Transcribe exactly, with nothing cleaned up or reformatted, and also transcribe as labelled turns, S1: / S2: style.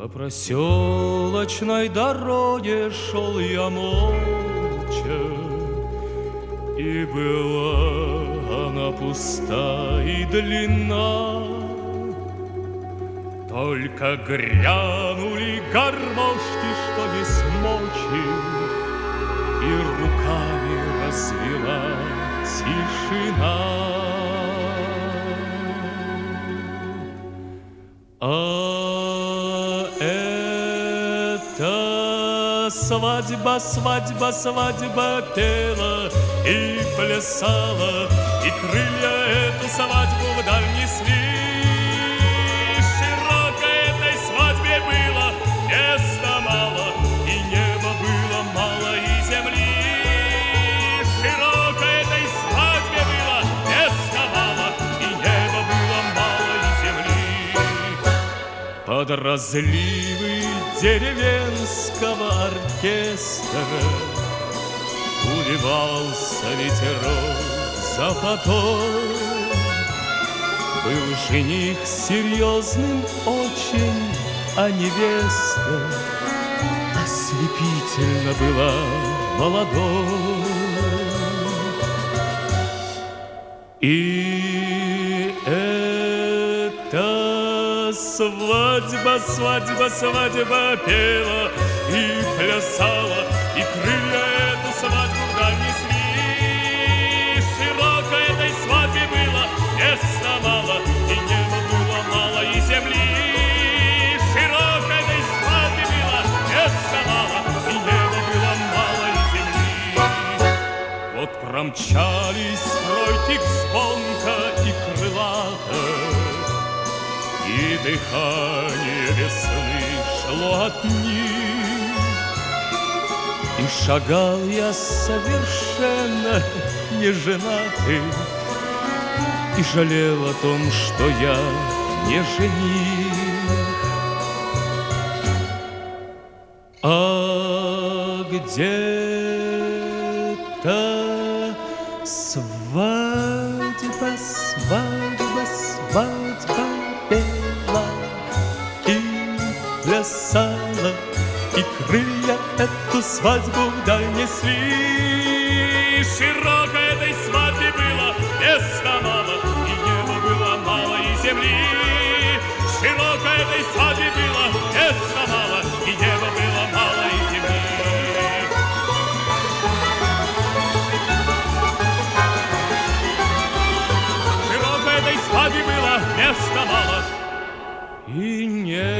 S1: По проселочной дороге шел я молча, и была она пуста и длинна. Только грянули гармошки, что без мочи, и руками развела тишина. А это свадьба, свадьба, свадьба пела и плясала, и крылья эту свадьбу вдаль несли. Широко этой свадьбе было места мало, и неба было мало, и земли. Широко этой свадьбе было места мало, и неба было мало, и земли. Под разливы деревенского оркестра улыбался ветерок за подол. Был жених серьезным очень, а невеста ослепительно была молодой. И эта свадьба, свадьба, свадьба пела и плясала, и крылья эту свадьбу вдаль несли. Широко этой свадьбе было места мало, и неба было мало, и земли. Широко этой свадьбе было места мало, и неба было мало, и земли. Вот промчались тройки звонко и крылато, и дыхание весны шло от них. И шагал я совершенно не женатый, и жалел о том, что я не жених. А где-то свадьба, свадьба, свадьба пела и плясала, и крылья эту свадьбу вдаль несли. Широко этой свадьбе было места мало, и неба было мало, и земли. Широко этой свадьбе было места мало, и неба было мало, и земли. Широко этой свадьбе было места мало, и неба